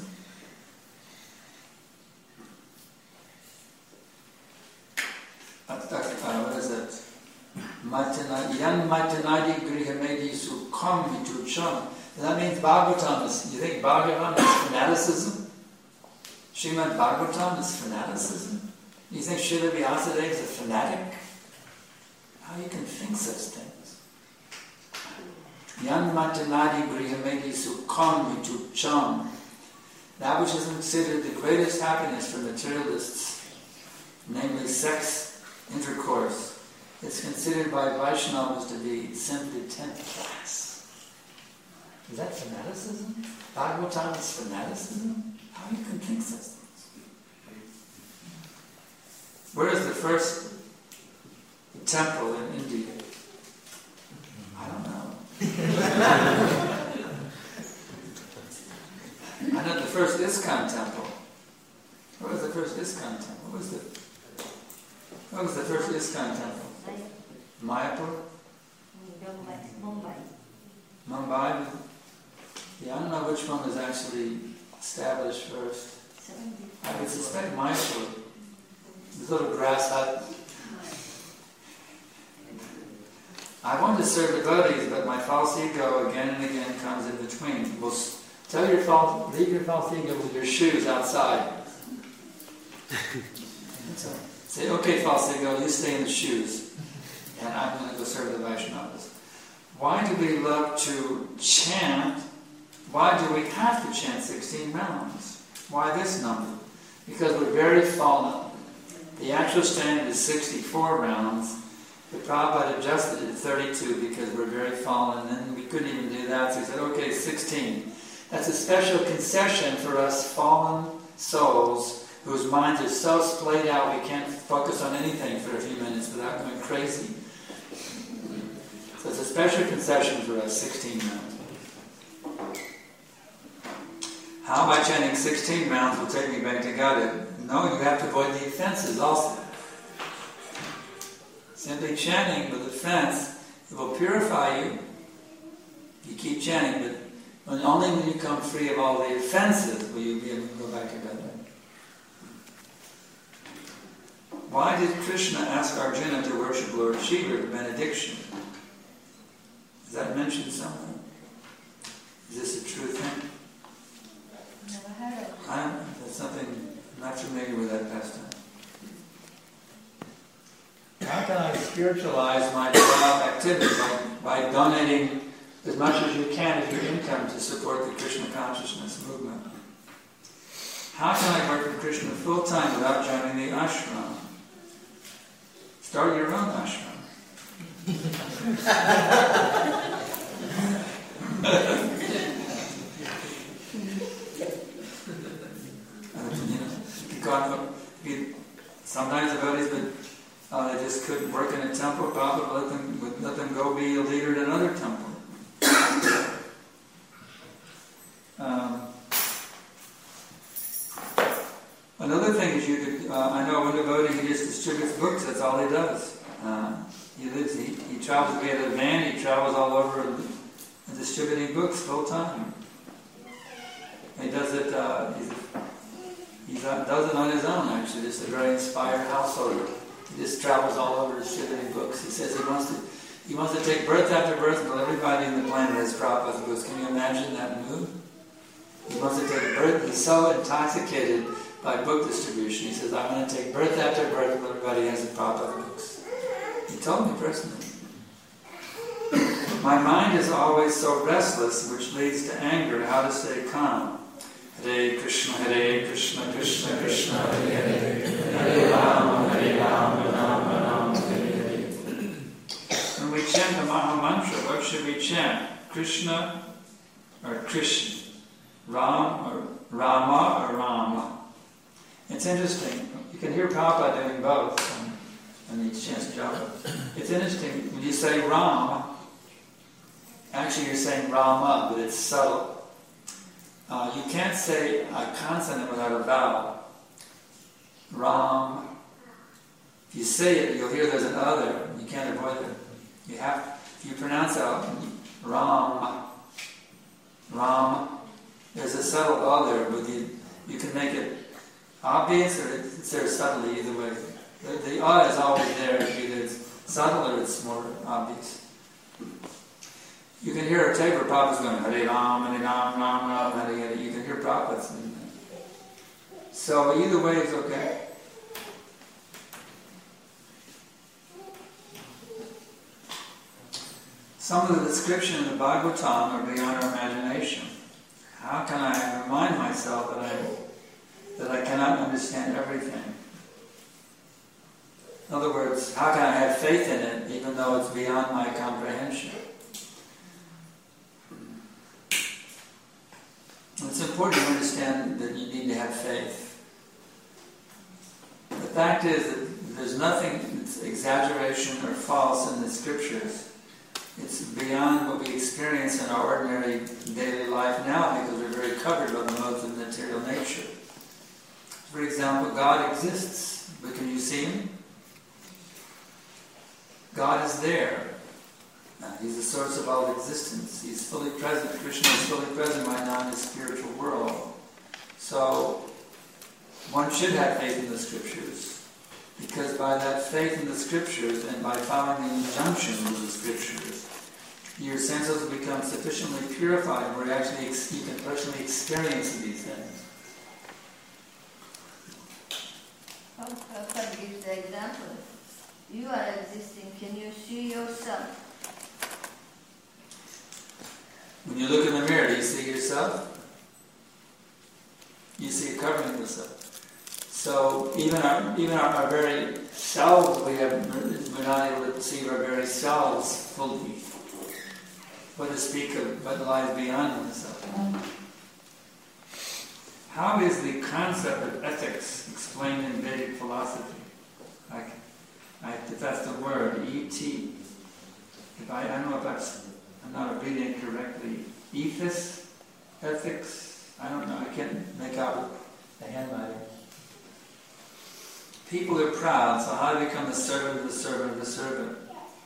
Uh, uh, what is that? Yan matanadi grihamedi sukham vitucham. That means Bhagavatam is, you think Bhagavatam is fanaticism? Srimad Bhagavatam is fanaticism? You think Srila Vyasadeva is a fanatic? How you can think such things? Yan matanadi grihamedi sukham vitu cham. That which is considered the greatest happiness for materialists, namely sex intercourse, is considered by Vaishnavas to be simply tenth class. Is that fanaticism? Bhagavatam is fanaticism? How you can think such things? Where is the first temple in India? I don't know. I know the first ISKCON temple. What was the first ISKCON temple? What was the What was the first ISKCON temple? Mayapur? Mumbai. Mumbai? Yeah, I don't know which one was actually established first. I would suspect Mayapur. This little grass hut. I want to serve devotees, but my false ego again and again comes in between. Well, tell your false, leave your false ego with your shoes outside. So, say, okay, false ego, you stay in the shoes, and I'm going to go serve the Vaishnavas. Why do we love to chant? Why do we have to chant sixteen rounds? Why this number? Because we're very fallen. The actual standard is sixty-four rounds. The Prabhupada adjusted it to thirty-two because we're very fallen, and we couldn't even do that, so he said, okay, sixteen. That's a special concession for us fallen souls whose minds are so splayed out we can't focus on anything for a few minutes without going crazy. So it's a special concession for us, sixteen rounds. How by chanting sixteen rounds will take me back to God? No, you have to avoid the offenses also. Simply chanting with offense, it will purify you. You keep chanting, but when, only when you come free of all the offenses will you be able to go back to God. Why did Krishna ask Arjuna to worship Lord Shiva for benediction? Is that mentioned somewhere? Is this a true thing? Never heard of it. I'm, that's something, I'm not familiar with that pastime. How can I spiritualize my job activity by, by donating as much as you can of your income to support the Krishna consciousness movement? How can I work for Krishna full-time without joining the ashram? Start your own ashram. you know, God, sometimes devotees would Uh, they just couldn't work in a temple. Prabhupada would let them, would let them go be a leader in another temple. um, another thing is you could, uh, I know one devotee, he just distributes books, that's all he does. Uh, he lives, he, he travels, we have a van, he travels all over and, and distributing books full time. He does it, uh, he's, he does it on his own actually, just a very inspired householder. He just travels all over distributing books. He says he wants to he wants to take birth after birth until everybody in the planet has Prabhupada books. Can you imagine that mood? He wants to take birth. He's so intoxicated by book distribution. He says, I'm going to take birth after birth until everybody has the Prabhupada books. He told me personally. My mind is always so restless, which leads to anger. How to stay calm? Hare Krishna, Hare Krishna, Krishna Krishna, Hare Hare, Hare Rama, Hare Rama, Rama Rama, Hare Hare. When we chant the Maha Mantra, what should we chant? Krishna or Krishna? Ram or Rama or Rama? It's interesting. You can hear Prabhupada doing both when he chants japa. It's interesting. When you say Ram, actually you're saying Rama, but it's subtle. Uh, you can't say a consonant without a vowel. Ram. If you say it, you'll hear there's an other. You can't avoid it. You have, if you pronounce out Ram, Ram, there's a subtle other, but you, you can make it obvious or it's there subtly either way. The, the uh is always there. Either it's subtle or it's more obvious. You can hear a tape where Prabhupada's going, Hare Ram, Hare Ram, Ram, Ram, Hare Hare. You can hear Prabhupada's in there. So either way is okay. Some of the description in the Bhagavatam are beyond our imagination. How can I remind myself that I that I cannot understand everything? In other words, how can I have faith in it even though it's beyond my comprehension? It's important to understand that you need to have faith. The fact is that there's nothing that's exaggeration or false in the scriptures. It's beyond what we experience in our ordinary daily life now because we're very covered by the modes of material nature. For example, God exists, but can you see Him? God is there. Uh, he's the source of all existence. He's fully present. Krishna is fully present right now in the spiritual world. So, one should have faith in the scriptures, because by that faith in the scriptures and by following the injunctions of the scriptures, your senses will become sufficiently purified where you actually ex- you can personally experience these things. Prabhupada gives the example. You are existing. Can you see yourself? When you look in the mirror, do you see yourself? You see a covering yourself. So even our even our, our very selves, we have we're not able to perceive our very selves fully. What to speak of what lies beyond oneself. How is the concept of ethics explained in Vedic philosophy? Like, I, if that's the word, E T. If I, I don't know if that's, I'm not reading it correctly. Ethos? Ethics? I don't know, I can't make out the handwriting. People are proud, so how to become the servant of the servant of the servant?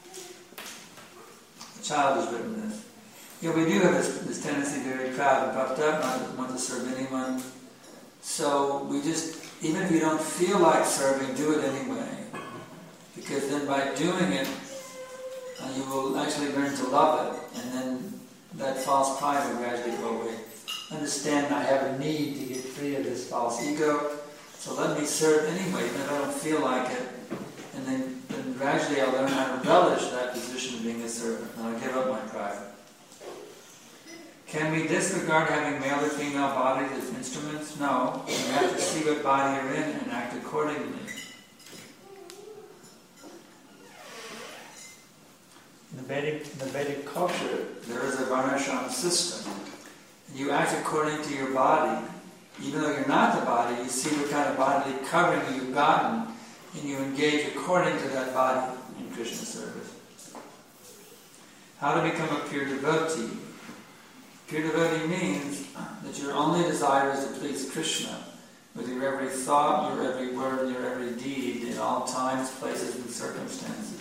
The child has written this. Yeah, we do have this, this tendency to be very proud and puffed up, not to want to serve anyone. So we just, even if you don't feel like serving, do it anyway. Because then by doing it, uh, you will actually learn to love it, and then that false pride will gradually go away. Understand I have a need to get free of this false ego, so let me serve anyway, even if I don't feel like it. And then, then gradually I'll learn how to relish that position of being a servant, and I'll give up my pride. Can we disregard having male or female bodies as instruments? No. We have to see what body you're in and act accordingly. In the Vedic, in the Vedic culture, there is a varnashram system. You act according to your body. Even though you're not the body, you see what kind of bodily covering you've gotten, and you engage according to that body in Krishna service. How to become a pure devotee? Pure devotee means that your only desire is to please Krishna with your every thought, your every word, your every deed, in all times, places, and circumstances.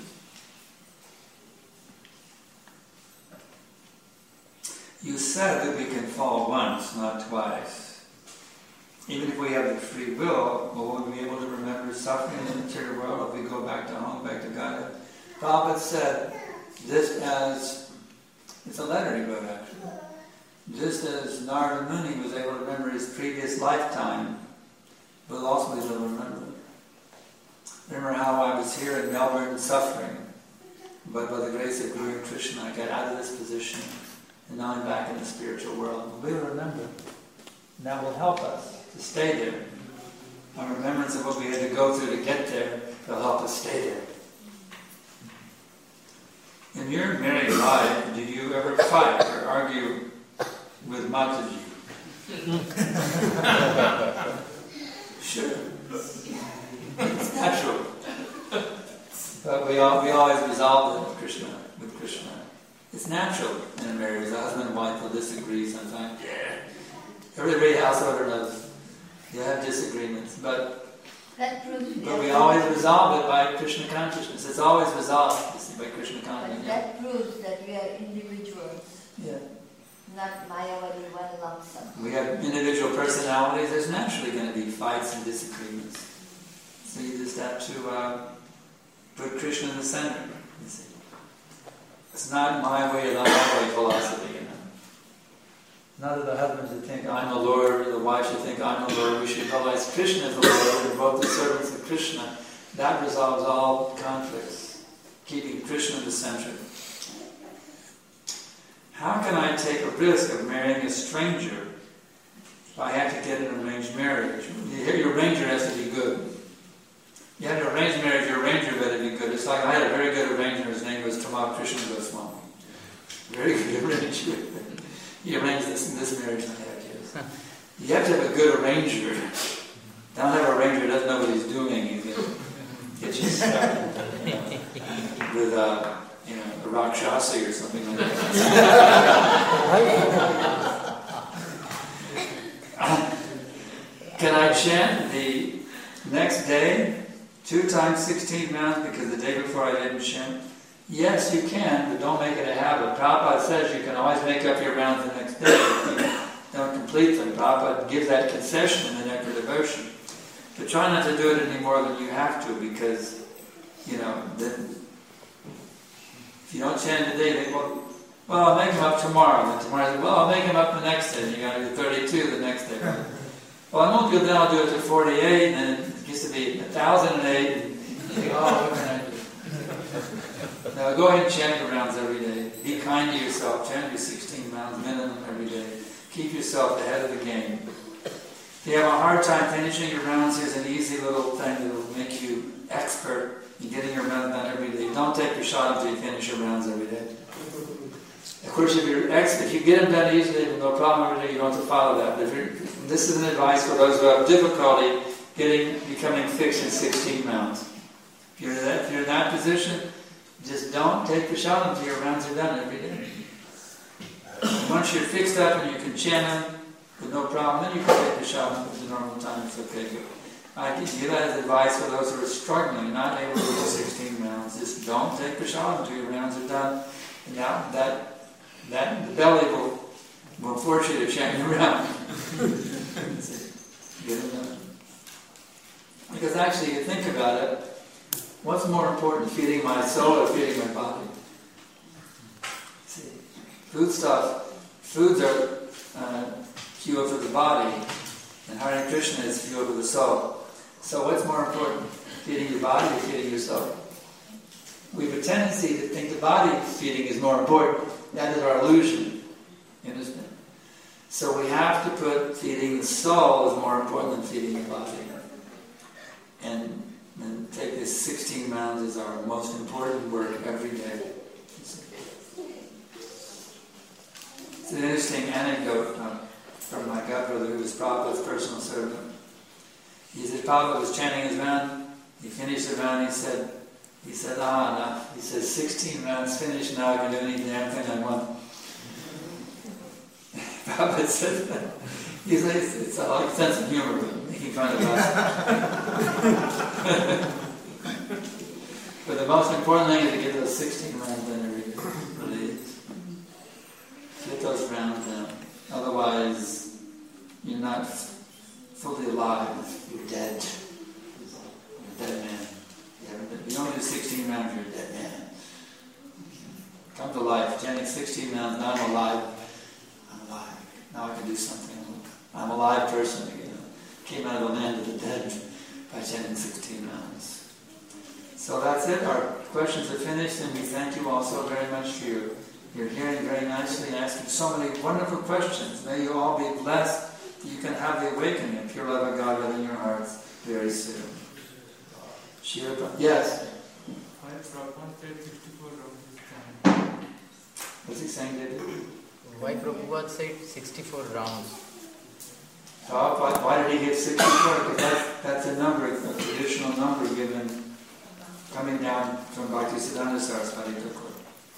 You said that we can fall once, not twice. Even if we have the free will, will we be able to remember suffering in the material world if we go back to home, back to God? Prabhupada said this as, it's a letter he wrote actually, just as Narada Muni was able to remember his previous lifetime, we'll also be able to remember. Remember how I was here in Melbourne suffering, but by the grace of Guru and Krishna I got out of this position. And now I'm back in the spiritual world. We'll remember. And that will help us to stay there. Our remembrance of what we had to go through to get there will help us stay there. In your married life, do you ever fight or argue with Mataji? Sure. It's natural. But we, all, we always resolve it with Krishna. With Krishna. It's natural in a marriage. The husband and wife will disagree sometimes. Yeah. Every householder knows you have disagreements, but that proves but we always resolve it by Krishna consciousness. It's always resolved you see, by Krishna consciousness. But that proves that we are individuals. Yeah. Not Mayavadi, one lump sum. We have individual personalities. There's naturally going to be fights and disagreements. So you just have to uh, put Krishna in the center. You see. It's not my way or the highway philosophy, you know. Not that the husband should think I'm the Lord, or the wife should think I'm the Lord. We should realize Krishna is the Lord, and both the servants of Krishna. That resolves all conflicts, keeping Krishna in the center. how can I take a risk of marrying a stranger if I have to get an arranged marriage? Your arranger has to be good. You have to arrange marriage, your arranger better be good. It's like I had a very good arranger, his name was Tamak Krishna Goswami. Very good arranger. He arranged this, this marriage I had, yes. You have to have a good arranger. Don't have an arranger who doesn't know what he's doing. He's going to get you stuck you know, with uh, you know, a Rakshasi or something like that. Can I chant the next day two times sixteen rounds because the day before I didn't chant? Yes, you can, but don't make it a habit. Prabhupada says you can always make up your rounds the next day if you don't complete them. Prabhupada gives that concession in the Nectar Devotion. But try not to do it any more than you have to, because, you know, then if you don't chant today, they well, well, I'll make them up tomorrow. And then tomorrow, well, I'll make them up the next day. And you got to do thirty-two the next day. Well, I won't do it then. I'll do it to forty-eight, and then it gets to be one thousand eight. And you think, oh, what can I do? Now go ahead and chant your rounds every day. Be kind to yourself. Chant your sixteen rounds minimum every day. Keep yourself ahead of the game. If you have a hard time finishing your rounds, here's an easy little thing that will make you expert in getting your rounds done every day. Don't take your shot until you finish your rounds every day. Of course, if you're ex- if you get them done easily with no problem every day, you don't have to follow that. But if you're, this is an advice for those who have difficulty getting becoming fixed in sixteen rounds. If you're, that, if you're in that position, just don't take the shot until your rounds are done every day. Once you're fixed up and you can chant them with no problem, then you can take the shot at the normal time. It's okay. But I give you that as advice for those who are struggling, not able to do sixteen rounds. Just don't take the shot until your rounds are done. And now that that the belly will will force you to chant your round. Get it done. Because actually, you think about it. What's more important, feeding my soul or feeding my body? See, food stuff, foods are uh, fuel for the body, and Hare Krishna is fuel for the soul. So what's more important, feeding your body or feeding your soul? We have a tendency to think the body feeding is more important. That is our illusion. You understand? So we have to put feeding the soul is more important than feeding the body. And And take this sixteen rounds as our most important work every day. It's an interesting anecdote uh, from my godbrother, who was Prabhupada's personal servant. He said Prabhupada was chanting his round. He finished the round. He said, "He said, ah, no." He said, sixteen rounds finished. Now I can do any damn thing I want." Prabhupada said that. He said, "It's, it's a like sense of humor, making fun of us." But the most important thing is to get those sixteen rounds done every day. Please. Get those rounds done. Otherwise, you're not fully alive. You're dead. You're a dead man. You don't do sixteen rounds, you're a dead man. Come to life. Chanting sixteen rounds, now I'm alive. I'm alive. Now I can do something. I'm a live person again. Came out of the land of the dead by chanting sixteen rounds. So that's it. Our questions are finished, and we thank you all so very much for your, your hearing very nicely and asking so many wonderful questions. May you all be blessed. You can have the awakening of pure love of God within your hearts very soon. Shira, yes? What's he saying, David? Why Prabhupada said sixty-four rounds? So why, why did he give sixty-four? Because that's, that's a number, a traditional number given coming down from Bhaktisiddhanta Saraswati Thakur.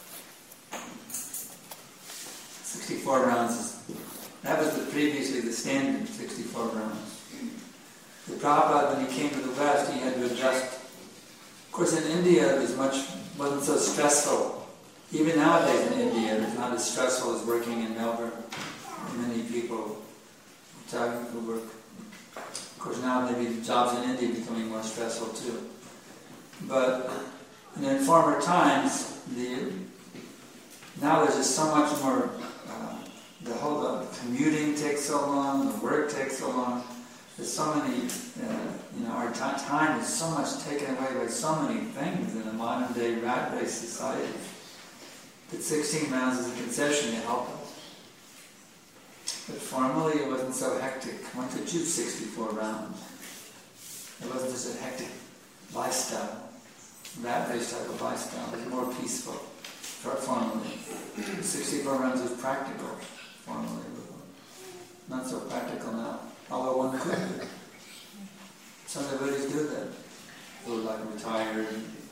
sixty-four rounds is, that was the, previously the standard, sixty-four rounds. The Prabhupada, when he came to the West, he had to adjust. Of course, in India, it was much, wasn't so stressful. Even nowadays in India, it's not as stressful as working in Melbourne. Many people, Italian people work. Of course, now maybe jobs in India are becoming more stressful too. But in former times, the now there's just so much more. Uh, the whole the commuting takes so long, the work takes so long. There's so many. Uh, you know, our t- time is so much taken away by so many things in a modern day rat race society. that sixteen rounds is a concession to help us. But formally it wasn't so hectic. One could do sixty-four rounds. It wasn't just a hectic lifestyle. That race type of lifestyle was more peaceful, formally. sixty-four rounds was practical, formally. Not so practical now, although one could do it. Some devotees do that. Who are like retired.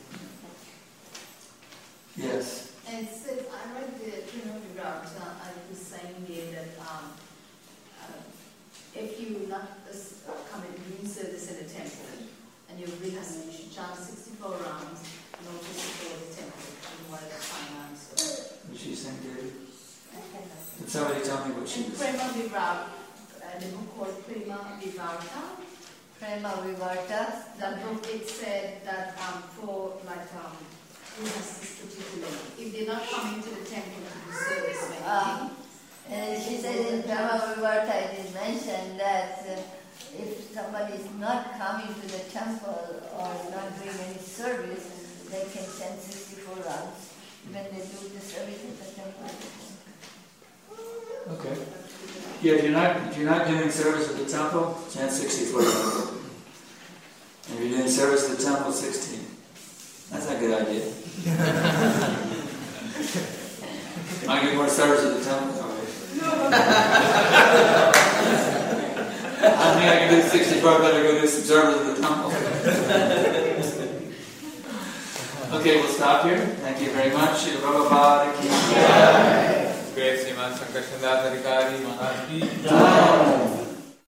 Yes? And it says, I read the Prima Vivrata uh, the same day that um, uh, if you not uh, come and doing service in a temple and you're rehearsing, you should chant sixty-four rounds in order to support the temple and while the time answer. What she saying, David? Did somebody tell me what she In was? Prema Vivrata, uh, the book called Prema Vivrata, Prema Vivarta. that book it said that um, for like um, rehearsals particularly, if they're not coming to the temple to do service, maybe. Um, and she said in Prema Vivarta it is mentioned that uh, if somebody is not coming to the temple or not doing any service, they can chant sixty-four rounds when they do the service at the temple. Okay. Yeah, if you're not if you're not doing service at the temple, chant sixty-four rounds. And if you're doing service at the temple, sixteen. That's a good idea. I get more service at the temple. I think I can do sixty-four, I better go do some service at the temple. Okay, we'll stop here. Thank you very much. Prabhupada ki jai. Great Sriman Shankar Shandar Adhikari Maharaj ki Jai.